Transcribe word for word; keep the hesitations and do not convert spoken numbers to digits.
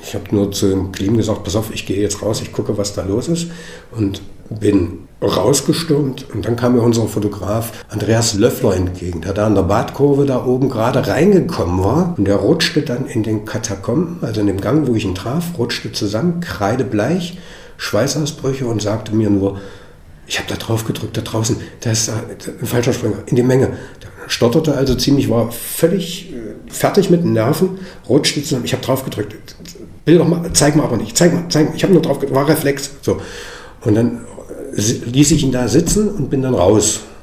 Ich habe nur zu dem Klim gesagt, pass auf, ich gehe jetzt raus, ich gucke, was da los ist. Und bin rausgestürmt. Und dann kam mir unser Fotograf Andreas Löffler entgegen, der da an der Badkurve da oben gerade reingekommen war. Und der rutschte dann in den Katakomben, also in dem Gang, wo ich ihn traf, rutschte zusammen, kreidebleich, Schweißausbrüche und sagte mir nur, ich habe da drauf gedrückt, da draußen, da ist ein falscher Springer, in die Menge. Der stotterte also ziemlich, war völlig fertig mit den Nerven, rutschte zusammen, ich habe drauf gedrückt. Will doch mal, zeig mal aber nicht, zeig mal, zeig mal, ich habe nur drauf gedrückt, war Reflex. So. Und dann ließ ich ihn da sitzen und bin dann raus.